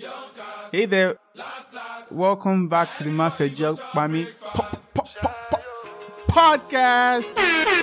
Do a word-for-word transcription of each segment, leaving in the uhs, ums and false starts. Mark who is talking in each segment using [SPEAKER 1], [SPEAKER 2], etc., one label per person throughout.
[SPEAKER 1] Hey there, welcome back to the Mafia Joke Pami po- po- po- po- podcast.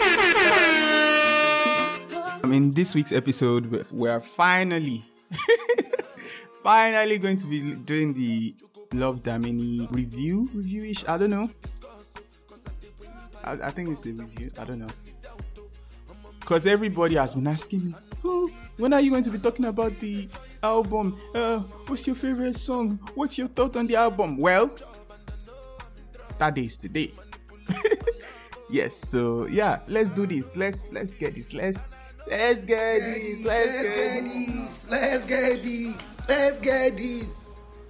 [SPEAKER 1] I mean, this week's episode, we're finally, finally going to be doing the Love Damini review, review-ish. I don't know. I, I think it's a review. I don't know. Because everybody has been asking me, oh, when are you going to be talking about the album? Uh, what's your favorite song? What's your thought on the album? Well, that day is today. Yes, so yeah, let's do this. Let's let's get this. Let's let's get this. Let's get this.
[SPEAKER 2] Let's get this. Let's get this.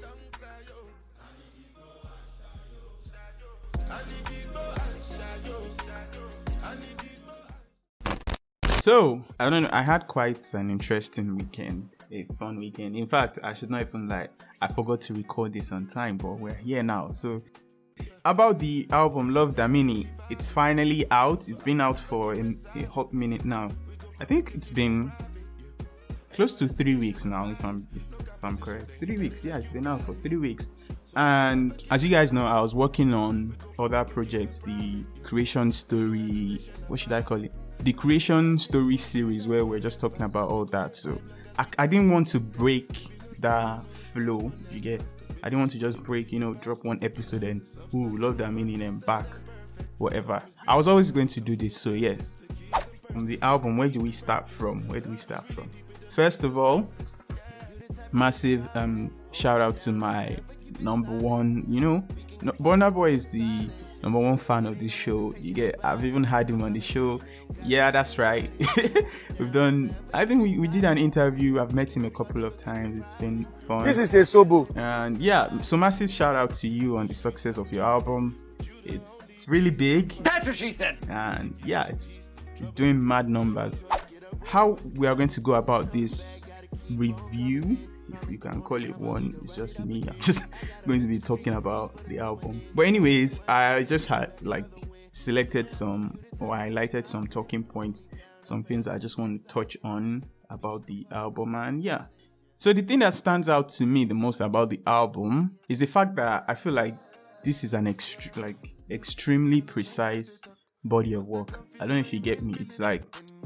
[SPEAKER 1] So, I don't know, I had quite an interesting weekend, a fun weekend. In fact, I should not even lie, I forgot to record this on time, but we're here now. So, about the album Love Damini, it's finally out. It's been out for a, a hot minute now. I think it's been close to three weeks now, if I'm if, if I'm correct. Three weeks, yeah, it's been out for three weeks. And as you guys know, I was working on other projects, the creation story, what should I call it? The creation story series, where we're just talking about all that. So I, I didn't want to break that flow, you get? I didn't want to just break, you know, drop one episode and, ooh, Love Damini and back, whatever. I was always going to do this, so yes. From the album, where do we start from? Where do we start from? First of all, massive um shout out to my number one, you know, Burna Boy is the number one fan of this show. You get, I've even had him on the show. Yeah, that's right. We've done, I think we, we did an interview. I've met him a couple of times. It's been fun.
[SPEAKER 2] This is a sobo.
[SPEAKER 1] And yeah, so massive shout out to you on the success of your album. It's it's really big.
[SPEAKER 3] That's what she said.
[SPEAKER 1] And yeah, it's it's doing mad numbers. How we are going to go about this review, if you can call it one, it's just me. I'm just going to be talking about the album. But anyways, I just had like selected some or highlighted some talking points, some things I just want to touch on about the album. And yeah, so the thing that stands out to me the most about the album is the fact that I feel like this is an ext- like extremely precise body of work. I don't know if you get me. It's like,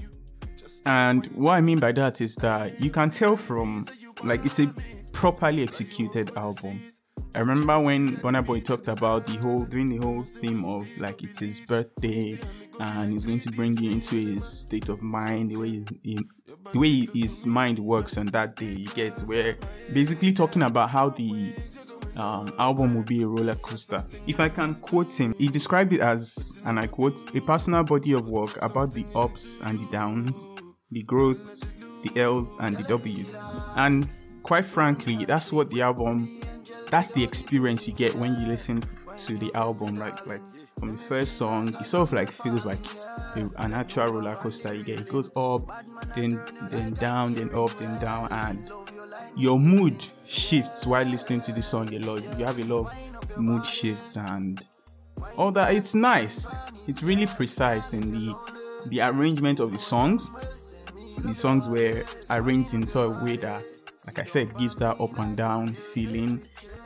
[SPEAKER 1] and what I mean by that is that you can tell from, like, it's a properly executed album. I remember when Burna Boy talked about the whole, doing the whole theme of like it's his birthday and he's going to bring you into his state of mind, the way he, he, the way his mind works on that day. You get, where basically talking about how the um, album will be a roller coaster. If I can quote him, he described it as, and I quote, a personal body of work about the ups and the downs, the growths, the L's and the W's. And quite frankly, that's what the album, that's the experience you get when you listen to the album. Like, like from the first song, it sort of like feels like a, an actual roller coaster. You get, it goes up, then then down, then up, then down, and your mood shifts while listening to this song a lot. You have a lot of mood shifts and all that. It's nice. It's really precise in the the arrangement of the songs. The songs were arranged in such a way that, like I said, gives that up and down feeling.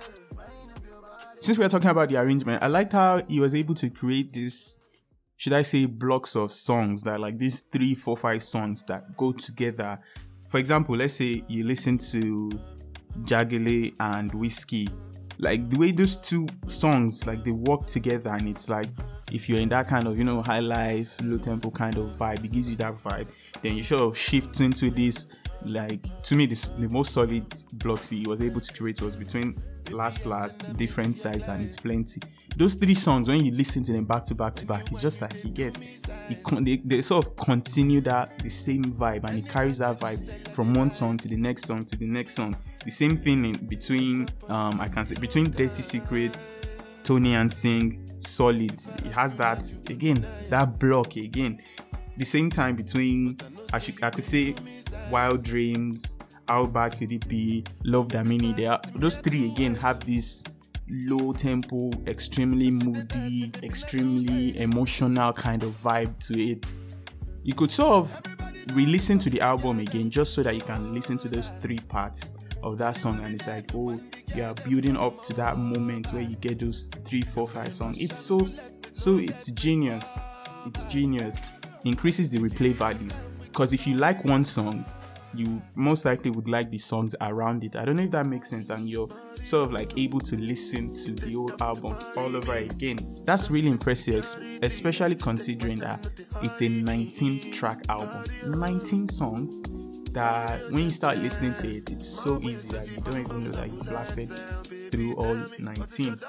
[SPEAKER 1] Since we're talking about the arrangement, I liked how he was able to create this, should I say, blocks of songs that, like, these three, four, five songs that go together. For example, let's say you listen to Jagele and Whiskey. Like, the way those two songs, like, they work together, and it's like, if you're in that kind of, you know, high life, low tempo kind of vibe, it gives you that vibe. Then you sort of shift into this, like, to me, this the most solid blocks he was able to create was between Last Last, Different Size, and It's Plenty. Those three songs, when you listen to them back to back to back, it's just like you get, it con- they, they sort of continue that, the same vibe, and it carries that vibe from one song to the next song to the next song. The same thing in between, um, I can say, between Dirty Secrets, Tony and Sing, Solid. It has that, again, that block again. The same time between, I should I could say, Wild Dreams, How Bad Could It Be, Love Damini. They are, those three again have this low tempo, extremely moody, extremely emotional kind of vibe to it. You could sort of re-listen to the album again just so that you can listen to those three parts of that song, and it's like, oh, you are building up to that moment where you get those three, four, five songs. It's so, so it's genius. It's genius. Increases the replay value, because if you like one song, you most likely would like the songs around it. I don't know if that makes sense, and you're sort of like able to listen to the old album all over again. That's really impressive, especially considering that it's a nineteen track album, nineteen songs, that when you start listening to it, it's so easy that you don't even know that you blasted through all nineteen.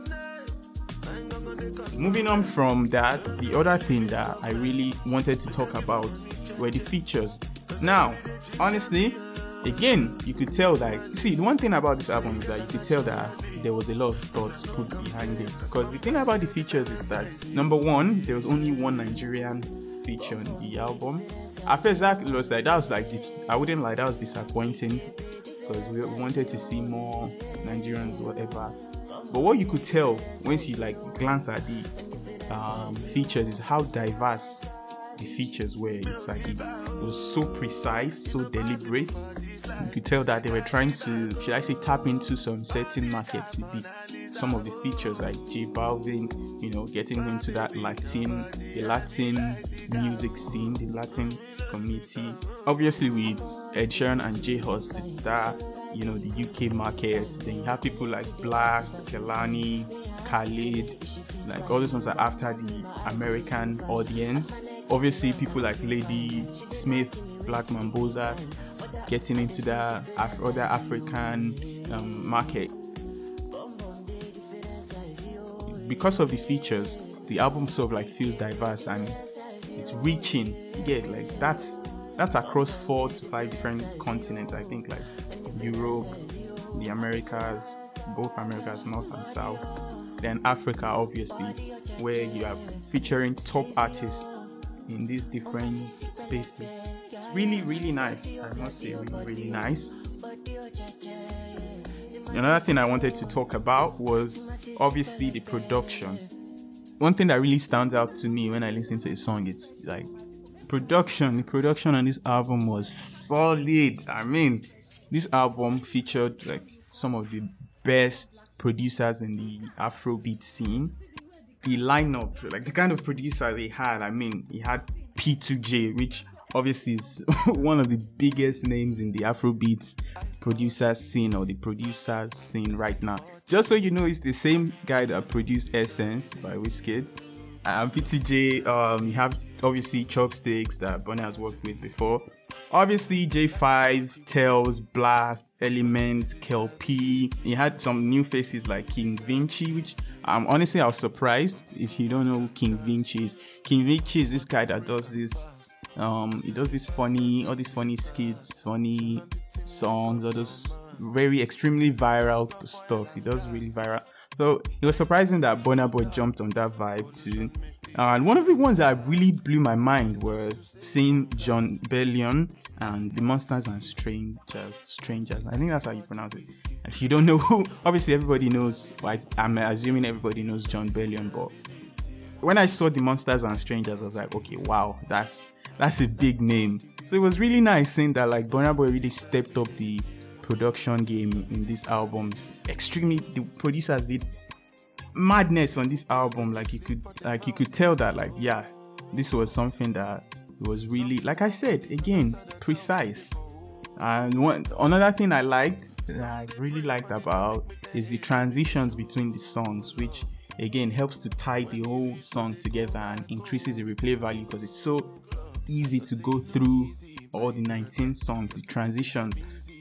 [SPEAKER 1] Moving on from that, the other thing that I really wanted to talk about were the features. Now, honestly, again, you could tell that, see, the one thing about this album is that you could tell that there was a lot of thoughts put behind it. Because the thing about the features is that, number one, there was only one Nigerian feature on the album. At first, that was like, that was like, I wouldn't lie, that was disappointing, because we wanted to see more Nigerians, whatever. But what you could tell once you like glance at the um, features is how diverse the features were. It's like it, it was so precise, so deliberate. You could tell that they were trying to, should I say, tap into some certain markets with the, some of the features, like J Balvin, you know, getting into that Latin, the Latin music scene, the Latin community. Obviously, with Ed Sheeran and J-Hus, it's that, you know, the U K market. Then you have people like Blast, Kehlani, Khalid, like all those ones are after the American audience. Obviously, people like Lady Smith, Black Mamboza, getting into the Af- other African um, market. Because of the features, the album sort of like feels diverse and it's, it's reaching. Yeah, like that's that's across four to five different continents. I think like Europe, the Americas, both Americas, North and South. Then Africa, obviously, where you are featuring top artists in these different spaces. It's really, really nice. I must say, really, really nice. Another thing I wanted to talk about was obviously the production. One thing that really stands out to me when I listen to a song, it's like production. The production on this album was solid. I mean, this album featured like some of the best producers in the Afrobeat scene. The lineup, like the kind of producer they had, I mean, he had P two J, which obviously is one of the biggest names in the Afrobeat producer scene or the producer scene right now. Just so you know, it's the same guy that produced Essence by Wizkid. Um, P two J, um, you have obviously Chopsticks that Bonnie has worked with before. Obviously, J five, Tells, Blast, Elements, Kel P. He had some new faces like King Vinci, which um, honestly I was surprised if you don't know who King Vinci is. King Vinci is this guy that does this, um, he does this funny, all these funny skits, funny songs, all those very extremely viral stuff. He does really viral. So it was surprising that Burna Boy jumped on that vibe too. Uh, and one of the ones that really blew my mind was seeing Jon Bellion and the Monsters and Strangers. Strangers. I think that's how you pronounce it. If you don't know who, obviously everybody knows. Like, I'm assuming everybody knows Jon Bellion, but when I saw the Monsters and Strangers, I was like, okay, wow, that's that's a big name. So it was really nice seeing that like Burna Boy really stepped up the production game in this album. Extremely, the producers did madness on this album. Like you could like you could tell that like yeah, this was something that was really, like I said again, precise. And one another thing I liked that I really liked about is the transitions between the songs, which again helps to tie the whole song together and increases the replay value because it's so easy to go through all the nineteen songs. The transitions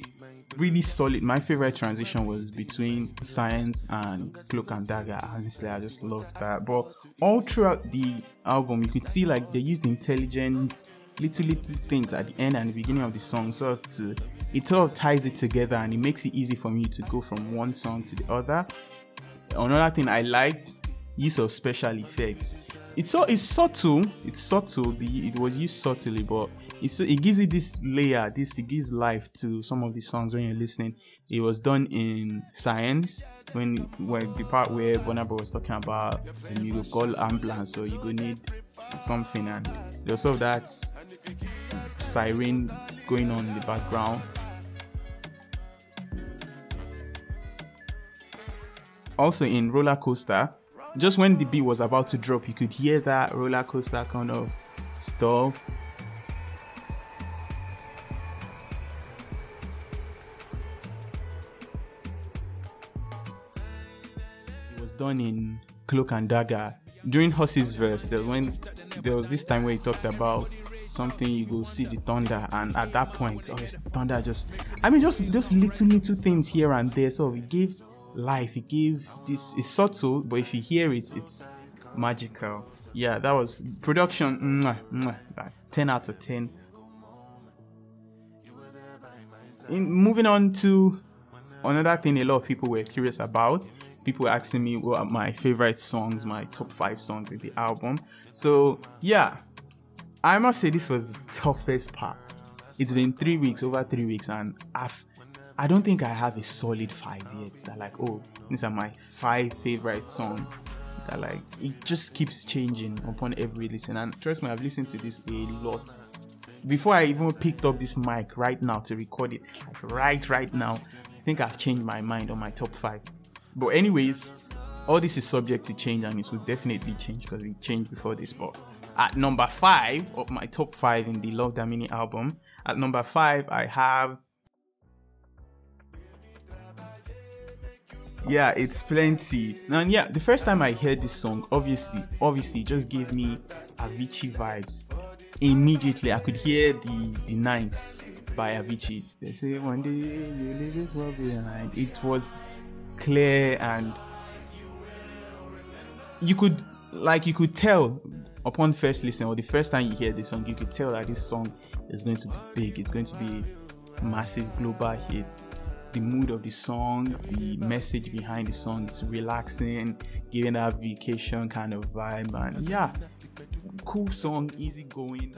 [SPEAKER 1] really solid. My favorite transition was between Science and Cloak and Dagger. Honestly, I just love that. But all throughout the album, you could see like they used intelligent little little things at the end and the beginning of the song, so as to it sort of ties it together and it makes it easy for me to go from one song to the other. Another thing I liked, use of special effects. It's so it's subtle. It's subtle. The it was used subtly, but It's, it gives it this layer, this it gives life to some of the songs when you're listening. It was done in Science, when when the part where Burna Boy was talking about and you go call ambulance, so you go need something, and there's also that siren going on in the background. also in Roller Coaster, just when the beat was about to drop, you could hear that roller coaster kind of stuff. It was done in Cloak and Dagger. During Hussey's verse, there was when there was this time where he talked about something, you go see the thunder, and at that point, oh, it's thunder just, I mean, just just little little things here and there. So it gave life, it gave this, it's subtle, but if you hear it, it's magical. Yeah, that was production. Mwah, mwah, like ten out of ten. In moving on to another thing, a lot of people were curious about. People were asking me what are my favorite songs, my top five songs in the album. So yeah, I must say this was the toughest part. It's been three weeks, over three weeks, and I've, I don't think I have a solid five yet. That like, oh, these are my five favorite songs. That like, it just keeps changing upon every listen. And trust me, I've listened to this a lot. Before I even picked up this mic right now to record it, like right, right now, I think I've changed my mind on my top five. But anyways, all this is subject to change, and it will definitely change because it changed before this. But at number five of my top five in the Love Damini album, at number five, I have, yeah, it's Plenty. And yeah, the first time I heard this song, obviously, obviously, it just gave me Avicii vibes. Immediately, I could hear the the Ninths by Avicii. They say, one day you leave this world behind. It was clear, and you could, like, you could tell upon first listen, or the first time you hear this song, you could tell that this song is going to be big. It's going to be a massive global hit. The mood of the song, the message behind the song, it's relaxing, giving that vacation kind of vibe, and yeah, cool song, easy going.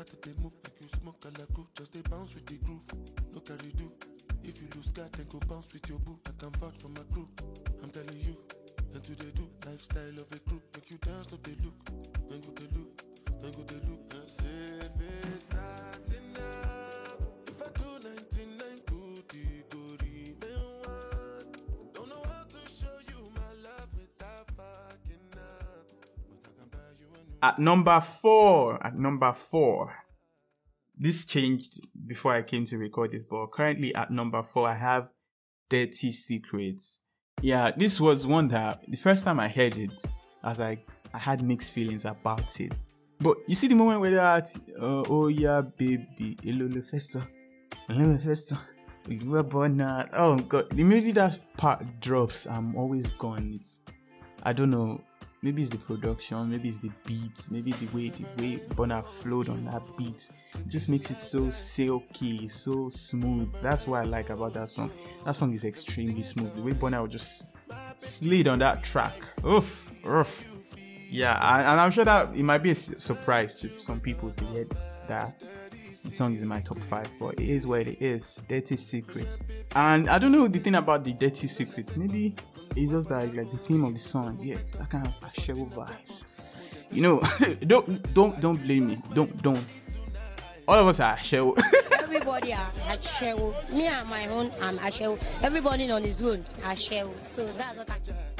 [SPEAKER 1] If you lose God, then go bounce with your boo. I can vouch for my crew. I'm telling you, and to they do lifestyle of a group. Make you dance, look they look, then go they look, then go they look. And say if it's not enough, if I do ninety-nine goody goody, then what? Don't know how to show you my love without fucking up. But I can buy you a new. At number four, at number four. This changed before I came to record this, but currently at number four, I have Dirty Secrets. Yeah, this was one that the first time I heard it, I was like, I had mixed feelings about it. But you see the moment where they're at, uh, oh yeah, baby, hello, Festa, hello, Festa, oh god, the minute that part drops, I'm always gone. It's, I don't know. Maybe it's the production, maybe it's the beats, maybe the way the way Burna flowed on that beat. It just makes it so silky, so smooth. That's what I like about that song. That song is extremely smooth. The way Burna would just slid on that track. Oof, oof. Yeah, and, and I'm sure that it might be a surprise to some people to hear that the song is in my top five, but it is what it is. Dirty Secrets. And I don't know the thing about the Dirty Secrets. Maybe it's just that, like, the theme of the song, yeah, it's that kind of Ashewo vibes. You know, don't don't don't blame me. Don't don't. All of us are Ashewo.
[SPEAKER 3] Everybody are Ashewo. Me and my own, I'm Ashewo. Everybody on his own, Ashewo. So that's what I.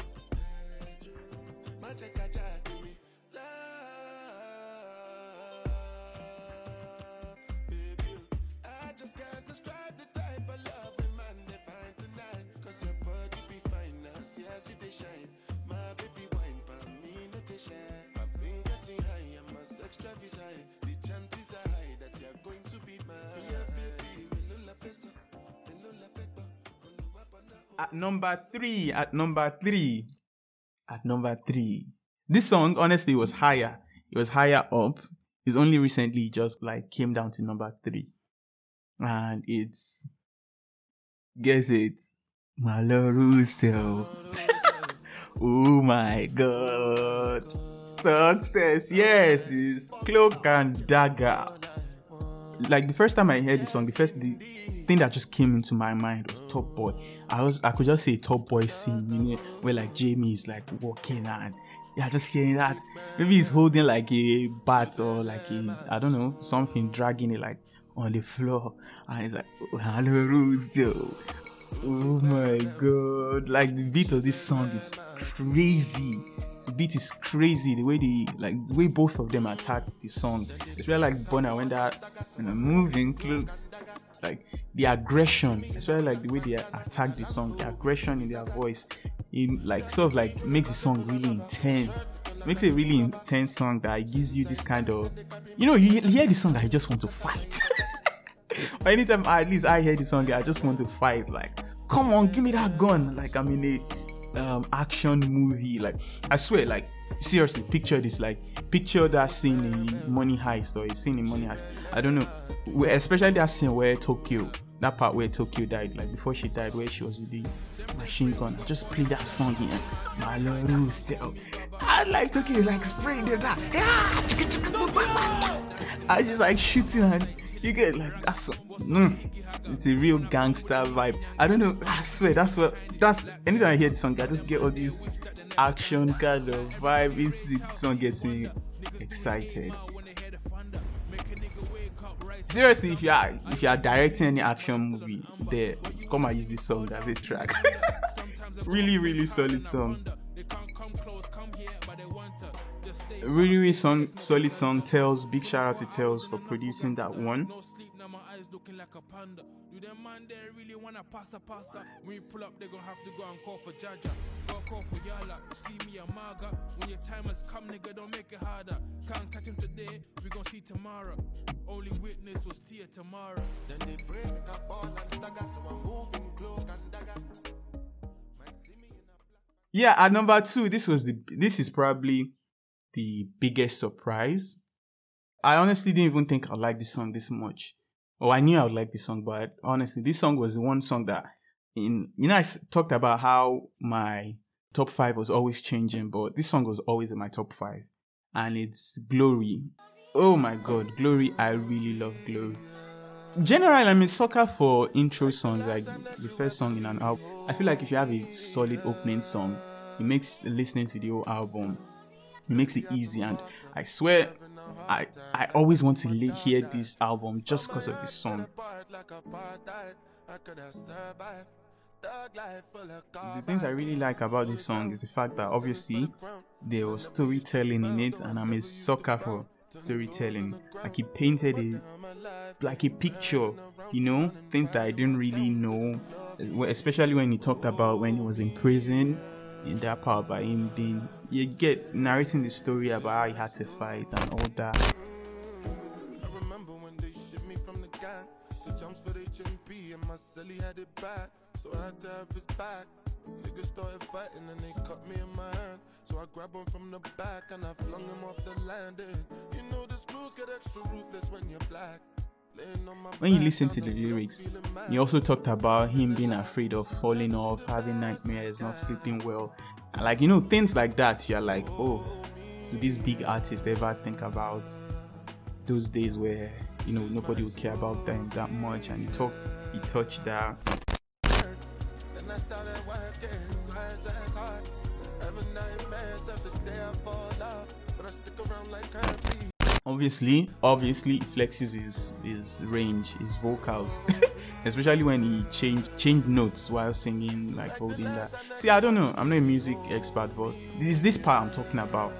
[SPEAKER 1] At number three, at number three, at number three. This song, honestly, was higher. It was higher up. It's only recently just like came down to number three. And it's, guess it, Malo Russo. Oh my god. Success. Yes, it's Cloak and Dagger. Like the first time I heard this song, the first the thing that just came into my mind was Top Boy. I was I could just say Top Boy scene, you know, where like Jamie is like walking and yeah, just hearing that. Maybe he's holding like a bat or like a, I don't know, something, dragging it like on the floor, and he's like, oh, hello Russo. Oh my god. Like the beat of this song is crazy. The beat is crazy. The way they like the way both of them attack the song. Especially like Burna when they're you know, moving close. Like the aggression, especially like the way they attack the song, the aggression in their voice, it like sort of like makes the song really intense. Makes it a really intense song that gives you this kind of, you know, you, you hear the song that you just want to fight. Or anytime I, at least I hear the song, I just want to fight. Like, come on, give me that gun. Like I'm in a um, action movie. Like I swear, like seriously, picture this. Like picture that scene in Money Heist or a scene in Money Heist. I don't know, where, especially that scene where Tokyo, that part where Tokyo died, like before she died, where she was with the machine gun. I just play that song here. My love, still. I like Tokyo, like spraying the that. Yeah, I just like shooting and you get like that's mm, it's a real gangster vibe. I don't know. I swear that's what that's. Anytime I hear the song, I just get all this action kind of vibe. It's, the song gets me excited. Seriously, if you are if you are directing any action movie, there come and use this song as a track. Really, really solid song. Really, really song, solid song. Tells, big shout out to Tells for producing that one.
[SPEAKER 4] Only witness was Tia tomorrow. Then they break a fall and stagger, so I'm moving cloak and dagger.
[SPEAKER 1] Yeah, at number two, this was the this is probably the biggest surprise. I honestly didn't even think I liked this song this much. Oh, I knew I would like this song, but honestly, this song was the one song that in you know I talked about how my top five was always changing, but this song was always in my top five, and it's Glory. Oh my god, Glory, I really love Glory. Generally, I'm a sucker for intro songs, like the first song in an album. I feel like if you have a solid opening song, it makes listening to the whole album, it makes it easy. And I swear, I I always want to hear this album just because of this song. The things I really like about this song is the fact that obviously there was storytelling in it, and I'm a sucker for storytelling. Like he painted a like a picture, you know, things that I didn't really know, especially when he talked about when he was in prison, in that part by him being you get narrating the story about how he had to fight and all that.
[SPEAKER 4] I remember when they shipped me from the gang, the jumps for H M P and my celly had it bad, so I had to have his back. Niggas started fighting and they cut me in my hand, so I grabbed him from the back and I flung him off the landing. You know the screws get extra ruthless when you're black.
[SPEAKER 1] When you listen to the lyrics, he also talked about him being afraid of falling off, having nightmares, not sleeping well, and like you know things like that. You're like, oh, do these big artists ever think about those days where you know nobody would care about them that much? And he talked, he touched that. Obviously, obviously, he flexes his his range, his vocals, especially when he changed changed notes while singing, like holding that. See, I don't know, I'm not a music expert, but this is this part I'm talking about.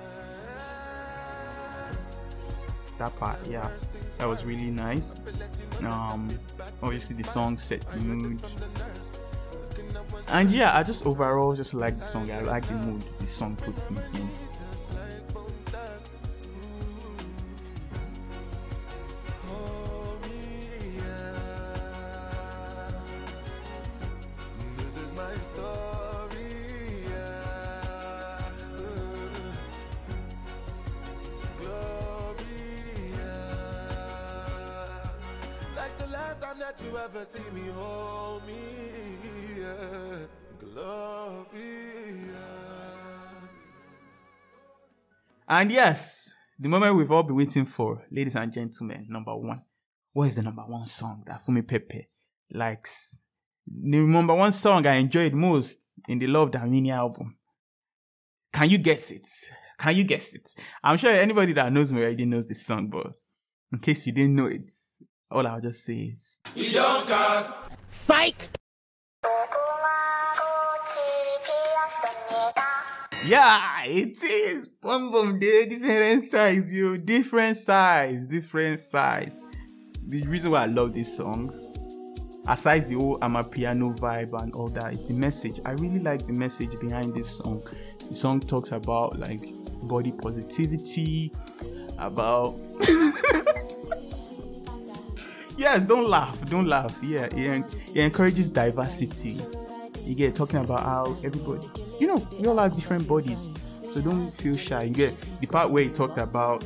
[SPEAKER 1] That part, yeah, that was really nice. Um, obviously the song set the mood, and yeah, I just overall just like the song. I like the mood the song puts me in.
[SPEAKER 4] That you ever see me hold me, yeah. Glory, yeah.
[SPEAKER 1] And yes, the moment we've all been waiting for, ladies and gentlemen, number one. What is the number one song that Fumi Pepe likes? The number one song I enjoyed most in the Love Damini album. Can you guess it? Can you guess it? I'm sure anybody that knows me already knows this song, but in case you didn't know it, all I'll just say is,
[SPEAKER 2] You don't cast.
[SPEAKER 3] Psych!
[SPEAKER 1] Yeah, it is. Boom boom, they different size, you different size, different size. The reason why I love this song, aside the whole Amapiano vibe and all that, is the message. I really like the message behind this song. The song talks about like body positivity, about yes, don't laugh, don't laugh. Yeah, it, it encourages diversity. You get talking about how everybody, you know, we all have different bodies, so don't feel shy. You get the part where he talked about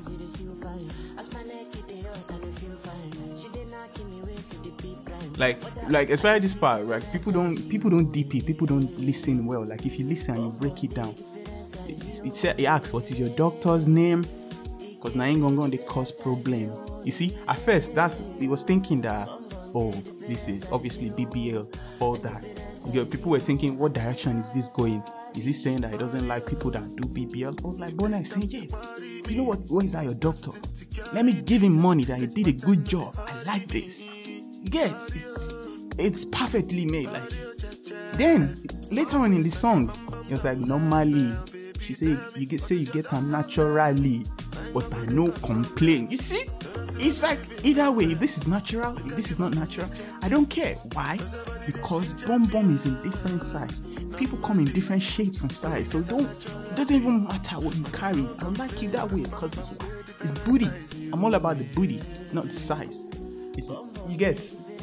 [SPEAKER 1] like, like especially this part, right? People don't, people don't D P, people don't listen well. Like if you listen and you break it down, it, it, it, it asks, what is your doctor's name? Because now ain't gonna they cause problem. You see, at first that's he was thinking that, oh, this is obviously B B L, all that. You know, people were thinking, what direction is this going? Is he saying that he doesn't like people that do B B L? Oh, like Bona is saying, yes. You know what? What is that, your doctor? Let me give him money that he did a good job. I like this. You get it's it's perfectly made. Like then later on in the song, it was like normally she said you get say you get her naturally, but I no complain. You see? It's like either way, if this is natural, if this is not natural, I don't care. Why? Because Bum Bum is in different size. People come in different shapes and size. So don't it doesn't even matter what you carry. I like you that way because it's it's booty. I'm all about the booty, not the size. It's you get.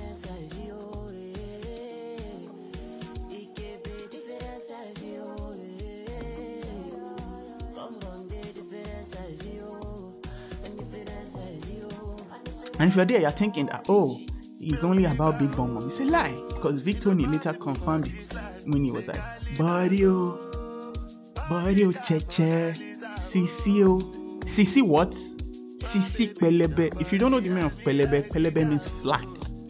[SPEAKER 1] And if you're there, you're thinking that, oh, it's only about Big Bum Bum. It's a lie, because Victony later confirmed it when he was like, body oh, body oh, che che, sisi oh, sisi what? Sisi pelebe. If you don't know the meaning of pelebe, pelebe means flat.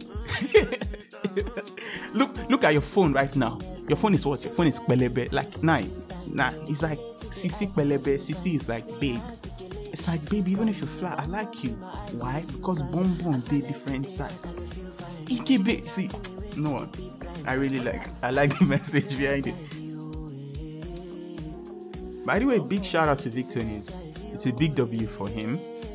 [SPEAKER 1] look, look at your phone right now. Your phone is what? Your phone is pelebe. Like, nah, nah, it's like sisi pelebe. Sisi is like babe. It's like, baby, even if you're flat, I like you. Why? Because Bum Bum they different size. Ikebe, see, no, I really like, I like the message behind it. By the way, big shout out to Victony. It's, it's a big W for him.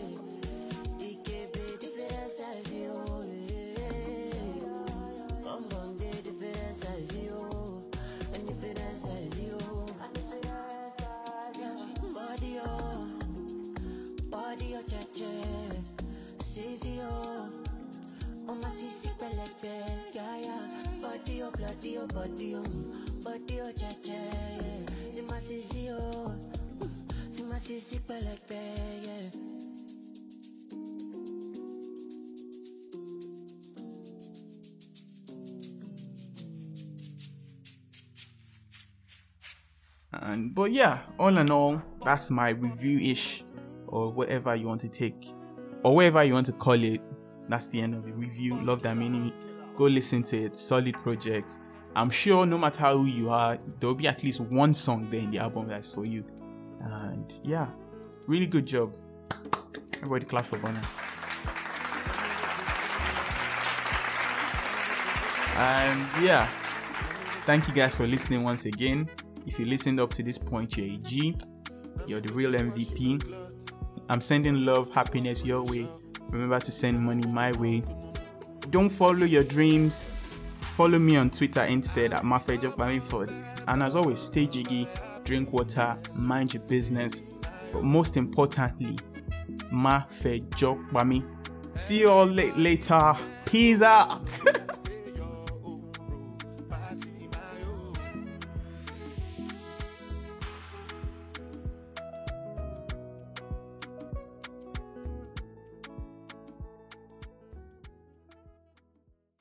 [SPEAKER 1] And but yeah, all in all, that's my review-ish, or whatever you want to take, or whatever you want to call it. That's the end of the review. Love that mini. Go listen to it. Solid project. I'm sure no matter who you are, there will be at least one song there in the album that's for you. And yeah, really good job. Everybody clap for Bona. And yeah, thank you guys for listening once again. If you listened up to this point, you're a G. You're the real M V P. I'm sending love, happiness your way. Remember to send money my way. Don't follow your dreams. Follow me on Twitter instead at Mafejokbamiford. And as always, stay jiggy, drink water, mind your business. But most importantly, Mafejokbami. See you all la- later. Peace out.